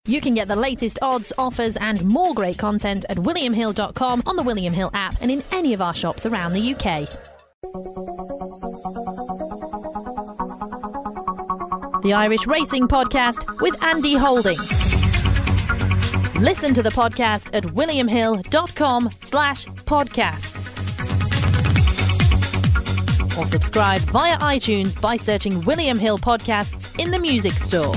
You can get the latest odds, offers and more great content at williamhill.com, on the William Hill app and in any of our shops around the UK. The Irish Racing Podcast with Andy Holding. Listen to the podcast at williamhill.com/podcasts. Or subscribe via iTunes by searching William Hill Podcasts in the music store.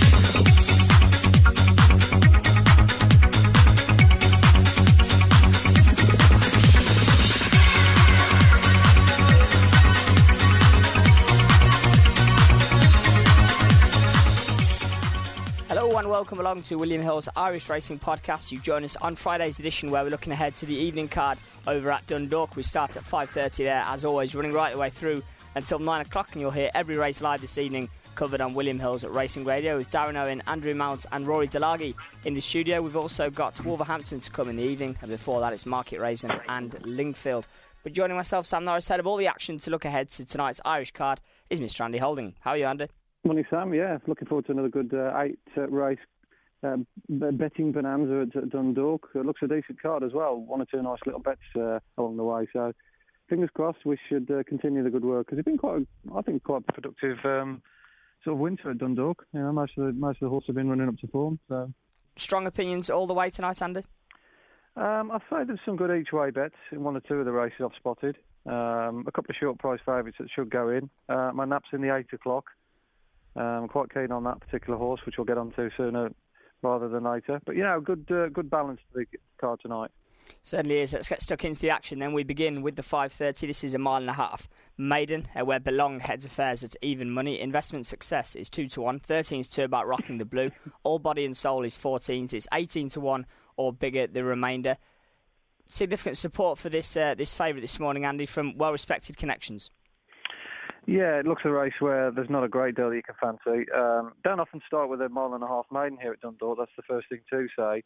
Hello and welcome along to William Hill's Irish Racing Podcast. You join us on Friday's edition where we're looking ahead to the evening card over at Dundalk. We start at 5:30 there, as always, running right the way through until 9 o'clock, and you'll hear every race live this evening covered on William Hill's Racing Radio with Darren Owen, Andrew Mount and Rory Delaghi in the studio. We've also got Wolverhampton to come in the evening, and before that it's Market Racing and Lingfield. But joining myself, Sam Norris, head of all the action to look ahead to tonight's Irish card is Mr. Andy Holding. How are you, Andy? Morning, Sam. Yeah, looking forward to another good race betting bonanza at Dundalk. It looks a decent card as well. One or two nice little bets along the way. So fingers crossed we should continue the good work, because it's been quite a productive sort of winter at Dundalk. You know, most of the horses have been running up to form. So strong opinions all the way tonight, Andy? I'd say there's some good each way bets in one or two of the races I've spotted. A couple of short price favourites that should go in. My nap's in the 8 o'clock. I'm quite keen on that particular horse, which we'll get onto sooner rather than later. But, you know, good balance to the card tonight. Certainly is. Let's get stuck into the action then. We begin with the 5:30. This is a 1.5 mile maiden, where Belong heads affairs at even money. Investment Success is 2-1. 13's Two About Rocking the Blue. All Body and Soul is 14's. It's 18-1 or bigger, the remainder. Significant support for this favourite this morning, Andy, from well-respected connections. Yeah, it looks a race where there's not a great deal you can fancy. Don't often start with a 1.5 mile maiden here at Dundalk. That's the first thing to say.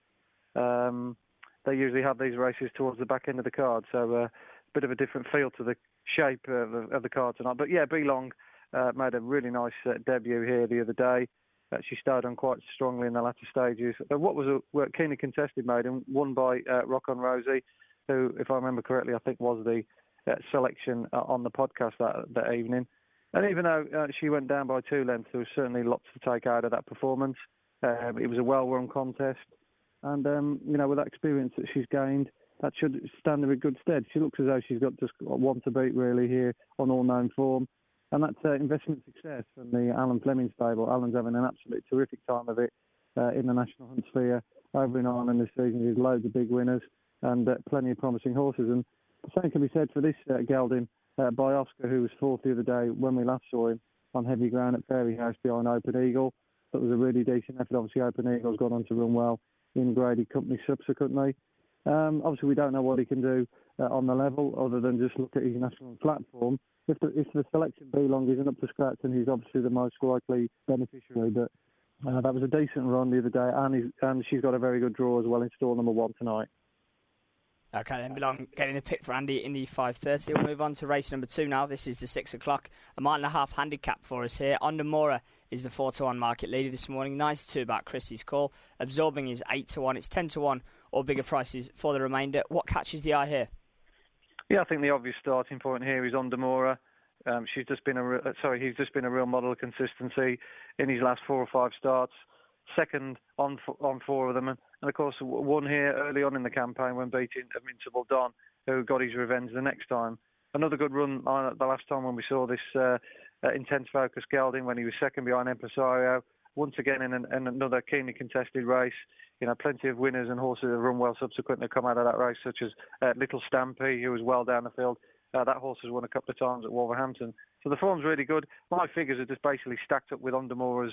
They usually have these races towards the back end of the card, so a bit of a different feel to the shape of the card tonight. But yeah, Belong made a really nice debut here the other day. She started on quite strongly in the latter stages. What was a keenly contested maiden, won by Rock on Rosie, who, if I remember correctly, I think was the selection on the podcast that evening. And even though she went down by 2 lengths, there was certainly lots to take out of that performance. It was a well-run contest. And, you know, with that experience that she's gained, that should stand her in good stead. She looks as though she's got just one to beat, really, here on all-known form. And that's Investment Success from the Alan Fleming stable. Alan's having an absolutely terrific time of it in the National Hunt Sphere over in Ireland this season. There's loads of big winners and plenty of promising horses. And the same can be said for this gelding by Oscar, who was fourth the other day when we last saw him on heavy ground at Fairyhouse behind Open Eagle. That was a really decent effort. Obviously, Open Eagle's gone on to run well in Grady Company subsequently. Obviously, we don't know what he can do on the level, other than just look at his national platform. If the selection Belong isn't up to scratch, then he's obviously the most likely beneficiary. But that was a decent run the other day, and she's got a very good draw as well in stall number 1 tonight. OK, then Belong getting the pick for Andy in the 5:30. We'll move on to race number 2 now. This is the 6 o'clock. A 1.5 mile handicap for us here. Ondamora is the 4-1 market leader this morning. 9-2 about Christie's Call. Absorbing is 8-1. It's 10-1 or bigger prices for the remainder. What catches the eye here? Yeah, I think the obvious starting point here is Ondamora. He's just been a real model of consistency in his last 4 or 5 starts. Second on 4 of them, and of course won here early on in the campaign when beating Invincible Don, who got his revenge the next time. Another good run the last time when we saw this intense focus gelding when he was second behind Empresario. Once again in another keenly contested race. You know, plenty of winners and horses that have run well subsequently come out of that race, such as Little Stampy, who was well down the field. That horse has won a couple of times at Wolverhampton. So the form's really good. My figures are just basically stacked up with Ondamora's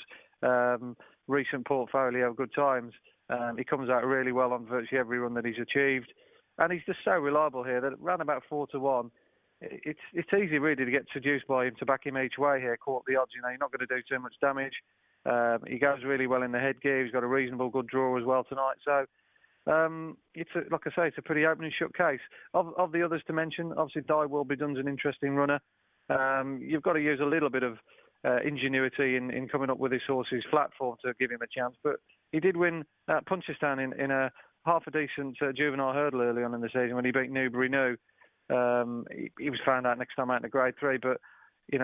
recent portfolio of good times. He comes out really well on virtually every run that he's achieved. And he's just so reliable here that around about 4-1, it's easy really to get seduced by him, to back him each way here, caught the odds. You know, you're not going to do too much damage. He goes really well in the headgear. He's got a reasonable good draw as well tonight. So like I say, it's a pretty open and shut case. Of the others to mention, obviously Die Will Be Done's an interesting runner. You've got to use a little bit of ingenuity in coming up with this horse's flat form to give him a chance. But He did win at Punchestown in a half a decent juvenile hurdle early on in the season when he beat Newbury New. He was found out next time out in the Grade 3, but he's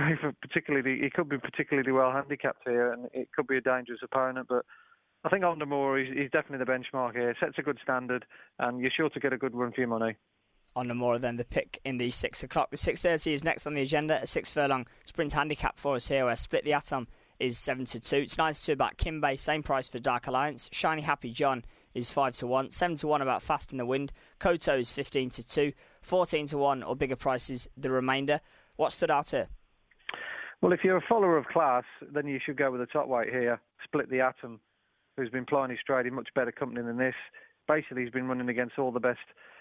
he could be particularly well handicapped here, and it could be a dangerous opponent. But I think On The Moor, he's definitely the benchmark here. Sets a good standard, and you're sure to get a good run for your money. On the Moor, then the pick in the 6 o'clock. The 6:30 is next on the agenda. A 6 furlong sprint handicap for us here, where Split the Atom is 7-2. It's 9-2 about Kimbay, same price for Dark Alliance. Shiny Happy John is 5-1. 7-1 about Fast in the Wind. Koto is 15-2. 14-1 or bigger prices, the remainder. What stood out here? Well, if you're a follower of class, then you should go with the top weight here, Split the Atom, who's been plying his trade in much better company than this. Basically, he's been running against all the best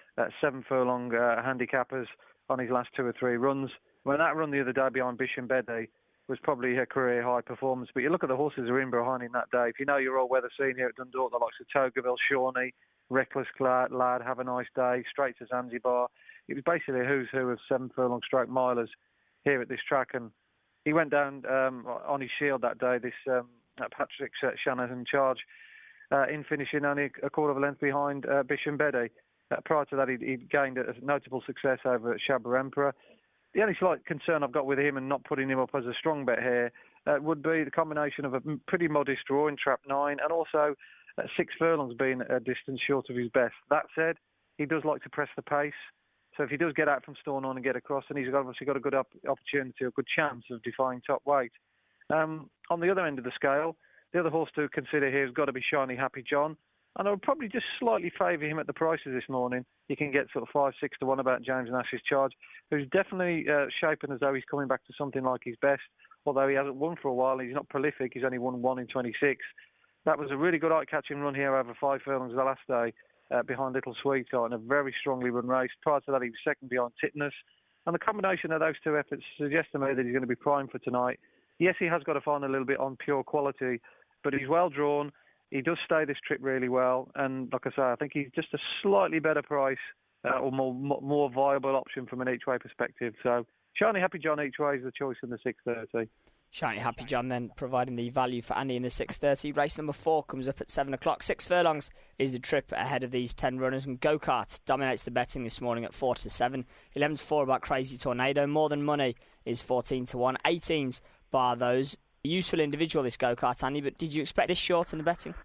7 furlong handicappers on his last 2 or 3 runs. When that run the other day behind Bisham Bede was probably a career high performance. But you look at the horses who are in behind him that day. If you know your all-weather scene here at Dundalk, the likes of Togaville, Shawnee, Reckless Lad, Have a Nice Day, Straight to Zanzibar. It was basically a who's who of 7 furlong stroke milers here at this track. And he went down on his shield that day, this Patrick Shanahan charge, in finishing only a quarter of a length behind Bisham Bede. Prior to that, he'd gained a notable success over at Shabba Emperor. The only slight concern I've got with him and not putting him up as a strong bet here would be the combination of a pretty modest draw in Trap 9 and also 6 furlongs being a distance short of his best. That said, he does like to press the pace. So if he does get out from Storn On and get across, then he's obviously got a good opportunity, a good chance of defying top weight. On the other end of the scale, the other horse to consider here has got to be Shiny Happy John. And I would probably just slightly favour him at the prices this morning. You can get sort of 5-6-1 about James Nash's charge, who's definitely shaping as though he's coming back to something like his best. Although he hasn't won for a while, he's not prolific. He's only won 1 in 26. That was a really good eye-catching run here over 5 furlongs the last day behind Little Sweetheart in a very strongly run race. Prior to that, he was second behind Titnus. And the combination of those 2 efforts suggests to me that he's going to be primed for tonight. Yes, he has got to find a little bit on pure quality, but he's well drawn. He does stay this trip really well, and like I say, I think he's just a slightly better price or more viable option from an each-way perspective. So, Shiny Happy John each way is the choice in the 6:30. Shiny Happy John then providing the value for Andy in the 6:30. Race number 4 comes up at 7 o'clock. 6 furlongs is the trip ahead of these 10 runners, and Go-Kart dominates the betting this morning at 4-7. 11-4 about Crazy Tornado. More Than Money is 14-1. 18s bar those. Useful individual, this Go-Kart, Andy, but did you expect this short in the betting?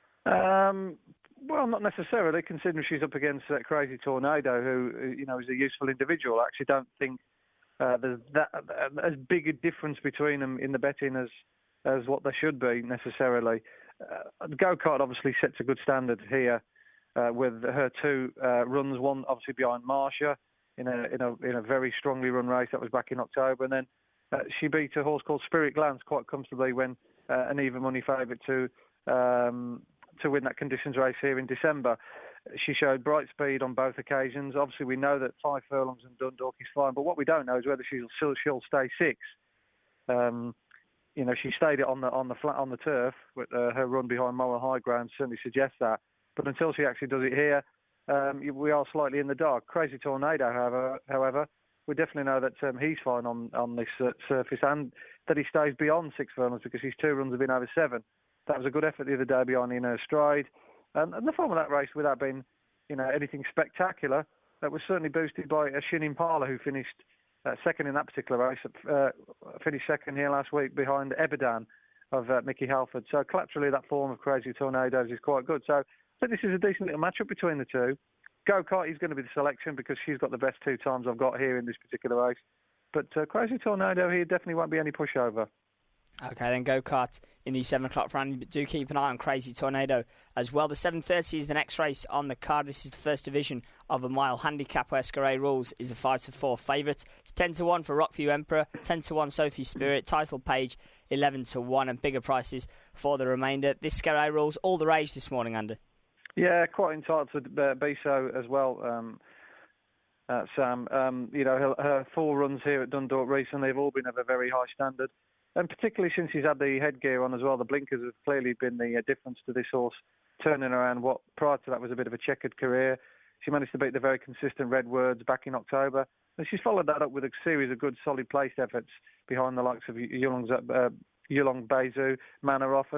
Well, not necessarily, considering she's up against Crazy Tornado, who is a useful individual. I actually don't think there's that as big a difference between them in the betting as what there should be necessarily. Go-Kart obviously sets a good standard here with her 2 runs, one obviously behind Marsha in a very strongly run race that was back in October, and then she beat a horse called Spirit Glance quite comfortably when an even money favourite to win that conditions race here in December. She showed bright speed on both occasions. Obviously, we know that 5 furlongs in Dundalk is fine, but what we don't know is whether she'll stay 6. She stayed it on the turf. With, her run behind Moa High Ground certainly suggests that. But until she actually does it here, we are slightly in the dark. Crazy Tornado, however, we definitely know that he's fine on this surface and that he stays beyond 6 furlongs because his 2 runs have been over 7. That was a good effort the other day behind In Her Stride. And the form of that race, without being anything spectacular, that was certainly boosted by Shin Impala, who finished second in that particular race, finished second here last week behind Ebedan of Mickey Halford. So collaterally, that form of Crazy Tornadoes is quite good. So I think this is a decent little matchup between the 2. Go-Kart is going to be the selection because she's got the best 2 times I've got here in this particular race. But Crazy Tornado here definitely won't be any pushover. Okay, then Go-Kart in the 7 o'clock round. But do keep an eye on Crazy Tornado as well. The 7:30 is the next race on the card. This is the first division of a mile handicap where Scaray Rules is the 5-4 favourite. It's 10-1 for Rockview Emperor, 10-1 Sophie Spirit, Title Page 11-1, and bigger prices for the remainder. This Scaray Rules all the rage this morning, Andy. Yeah, quite entitled to be so as well, Sam. Her 4 runs here at Dundalk recently have all been of a very high standard. And particularly since he's had the headgear on as well, the blinkers have clearly been the difference to this horse, turning around what prior to that was a bit of a checkered career. She managed to beat the very consistent Redwords back in October. And she's followed that up with a series of good, solid placed efforts behind the likes of Yulong Bezu, Manaroff, and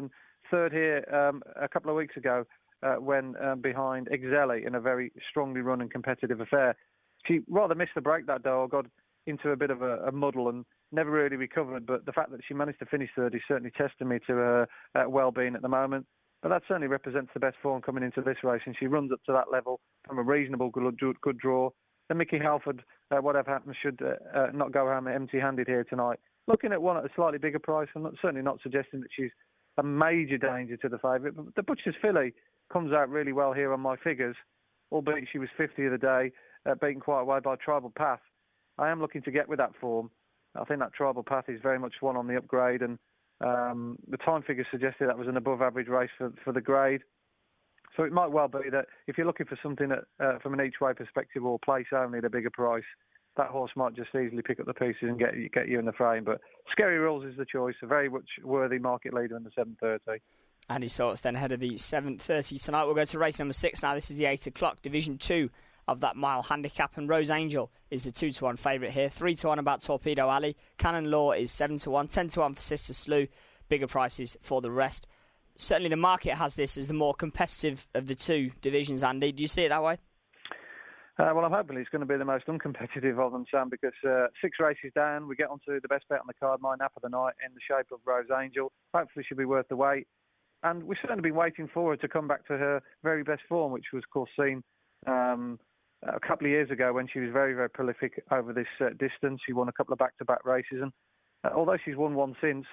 third here a couple of weeks ago when behind Exelli in a very strongly run and competitive affair. She rather missed the break that day or got into a bit of a muddle and never really recovered. But the fact that she managed to finish third is certainly testimony to her well-being at the moment. But that certainly represents the best form coming into this race, and she runs up to that level from a reasonable good draw. And Mickey Halford, whatever happens, should not go home empty-handed here tonight. Looking at one at a slightly bigger price, I'm certainly not suggesting that she's a major danger to the favourite. But the Butcher's filly comes out really well here on my figures, albeit she was 50 of the day, beaten quite a way by Tribal Path. I am looking to get with that form. I think that Tribal Path is very much one on the upgrade, and the time figures suggested that was an above-average race for the grade. So it might well be that if you're looking for something that, from an each-way perspective or place only at a bigger price, that horse might just easily pick up the pieces and get you in the frame. But Scary Rules is the choice, a very much worthy market leader in the 7:30. And his thoughts then ahead of the 7:30 tonight. We'll go to race number 6 now. This is the 8 o'clock, Division 2 of that mile handicap. And Rose Angel is the 2-1 favourite here. 3-1 about Torpedo Alley. Canon Law is 7-1. 10-1 for Sister Slew. Bigger prices for the rest. Certainly the market has this as the more competitive of the two divisions, Andy. Do you see it that way? Well, I'm hoping it's going to be the most uncompetitive of them, Sam, because 6 races down, we get onto the best bet on the card, my nap of the night, in the shape of Rose Angel. Hopefully she'll be worth the wait. And we've certainly been waiting for her to come back to her very best form, which was, of course, seen a couple of years ago when she was very, very prolific over this distance. She won a couple of back-to-back races. And although she's won one since,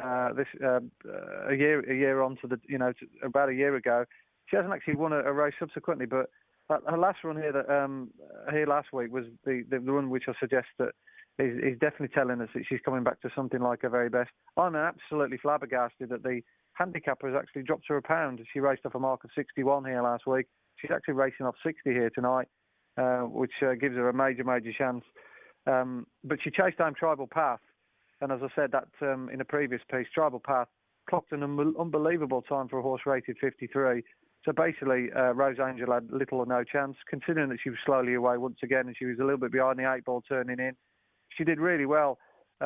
a year on to about a year ago, she hasn't actually won a race subsequently. But her last run here last week was the run which I suggest that is definitely telling us that she's coming back to something like her very best. I'm absolutely flabbergasted that the handicapper has actually dropped her a pound. She raced off a mark of 61 here last week. She's actually racing off 60 here tonight, which gives her a major chance. But she chased down Tribal Path. And as I said, that in a previous piece, Tribal Path clocked an unbelievable time for a horse rated 53. So basically, Rose Angel had little or no chance, considering that she was slowly away once again and she was a little bit behind the 8 ball turning in. She did really well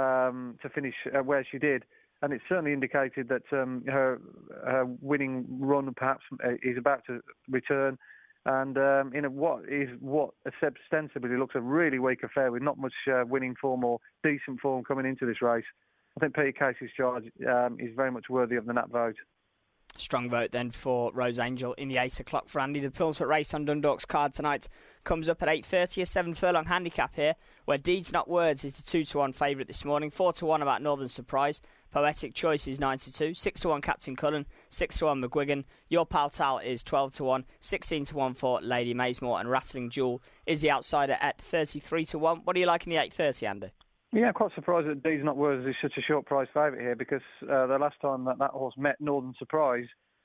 to finish where she did. And it certainly indicated that her winning run perhaps is about to return. And in what ostensibly looks a really weak affair with not much winning form or decent form coming into this race, I think Peter Casey's charge is very much worthy of the nap vote. Strong vote then for Rose Angel in the 8 o'clock for Andy. The Plumsford race on Dundalk's card tonight comes up at 8:30, a 7 furlong handicap here, where Deeds Not Words is the 2-1 favourite this morning. 4-1 about Northern Surprise. Poetic Choice is 9-2. 6-1 Captain Cullen. 6-1 McGuigan. Your Pal Tal is 12-1. 16-1 for Lady Maysmore. And Rattling Jewel is the outsider at 33-1. What do you like in the 8:30, Andy? Yeah, I'm quite surprised that Deeds Not Words is such a short price favourite here, because the last time that horse met Northern Surprise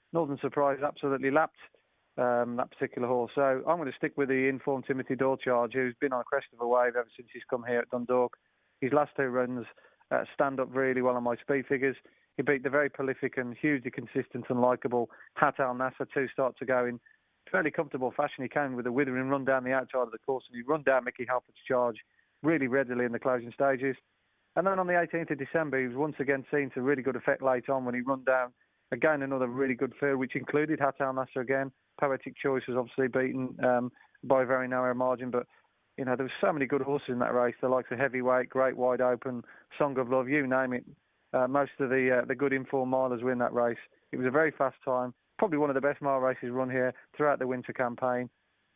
absolutely lapped that particular horse. So I'm going to stick with the informed Timothy Dorcharge, who's been on a crest of a wave ever since he's come here at Dundalk. His last 2 runs stand up really well on my speed figures. He beat the very prolific and hugely consistent and likeable Hat Al Nasser 2 starts ago in fairly comfortable fashion. He came with a withering run down the outside of the course, and he run down Mickey Halford's charge really readily in the closing stages. And then on the 18th of December, he was once again seen to really good effect late on when he run down again another really good field, which included Hat Al Nasser again. Poetic Choice was obviously beaten by a very narrow margin, but you know there were so many good horses in that race. The likes of Heavyweight, Great Wide Open, Song of Love, you name it. Most of the good informed milers win that race. It was a very fast time, probably one of the best mile races run here throughout the winter campaign.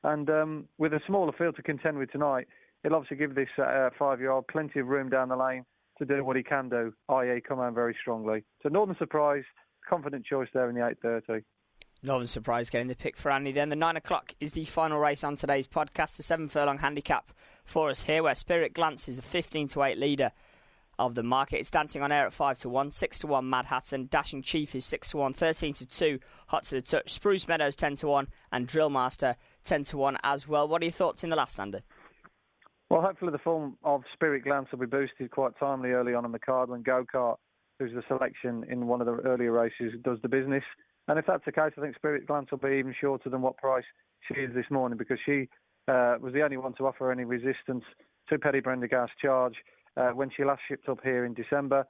And with a smaller field to contend with tonight, it'll obviously give this 5-year-old plenty of room down the lane to do what he can do, i.e. come home very strongly. So Northern Surprise, confident choice there in the 8:30. Northern Surprise getting the pick for Andy then. The 9 o'clock is the final race on today's podcast, the 7 furlong handicap for us here, where Spirit Glance is the 15-8 leader of the market. It's dancing on air at 5-1, 6-1 Mad Hatton, Dashing Chief is 6-1, 13-2 Hot to the Touch, Spruce Meadows 10-1 and Drillmaster 10-1 as well. What are your thoughts in the last, Andy? Well, hopefully the form of Spirit Glance will be boosted quite timely early on in the card when Go-Kart, who's the selection in one of the earlier races, does the business. And if that's the case, I think Spirit Glance will be even shorter than what price she is this morning, because she was the only one to offer any resistance to Petty Prendergast's charge when she last shipped up here in December.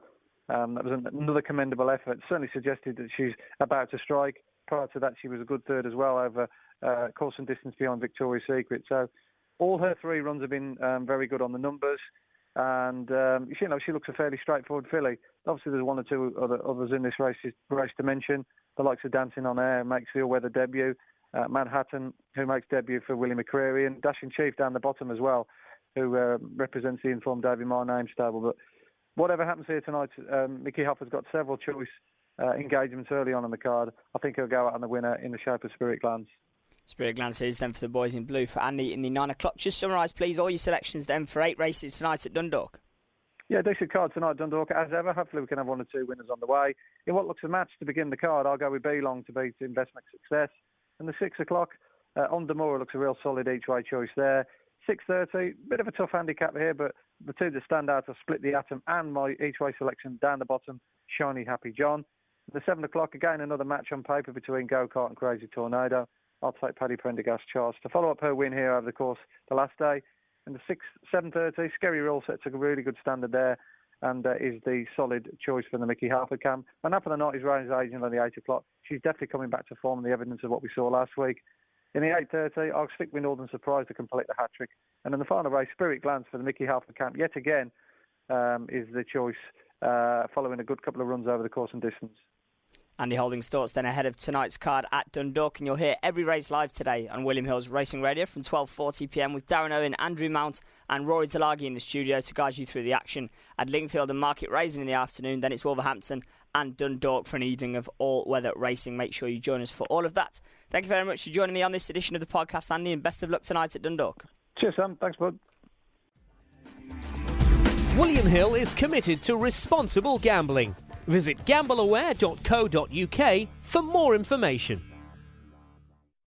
That was another commendable effort. Certainly suggested that she's about to strike. Prior to that, she was a good third as well over course and distance behind Victoria's Secret. So all her 3 runs have been very good on the numbers. And, she looks a fairly straightforward filly. Obviously, there's 1 or 2 others in this race to mention. The likes of Dancing on Air makes the all-weather debut. Manhattan, who makes debut for Willie McCreary. And Dashing Chief down the bottom as well, who represents the informed Davy Marr name stable. But whatever happens here tonight, Mickey Hoffer's got several choice engagements early on in the card. I think he'll go out on the winner in the shape of Spirit Glance. Spirit Glance is then for the boys in blue. For Andy in the 9 o'clock. Just summarise, please, all your selections then for 8 races tonight at Dundalk. Yeah, decent card tonight at Dundalk. As ever, hopefully we can have 1 or 2 winners on the way. In what looks a match to begin the card, I'll go with Belong to beat Investment Success. And the 6 o'clock, On Demora looks a real solid each-way choice there. 6:30, bit of a tough handicap here, but the 2 that stand out are Split the Atom and my each-way selection down the bottom, Shiny Happy John. The 7 o'clock, again, another match on paper between Go-Kart and Crazy Tornado. I'll take Paddy Prendergast Charge to follow up her win here over the course the last day. And the 7:30, Scary Rule sets a really good standard there and is the solid choice for the Mickey Harper camp. And up for the night is Rose Agent on the 8 o'clock. She's definitely coming back to form, the evidence of what we saw last week. In the 8:30, I'll stick with Northern Surprise to complete the hat-trick. And in the final race, Spirit Glance for the Mickey Harper camp, yet again, is the choice following a good couple of runs over the course and distance. Andy Holding's thoughts then ahead of tonight's card at Dundalk, and you'll hear every race live today on William Hill's Racing Radio from 12:40pm with Darren Owen, Andrew Mount and Rory Delagi in the studio to guide you through the action at Lingfield and Market Raising in the afternoon. Then it's Wolverhampton and Dundalk for an evening of all-weather racing. Make sure you join us for all of that. Thank you very much for joining me on this edition of the podcast, Andy, and best of luck tonight at Dundalk. Cheers, Sam. Thanks, bud. William Hill is committed to responsible gambling. Visit gambleaware.co.uk for more information.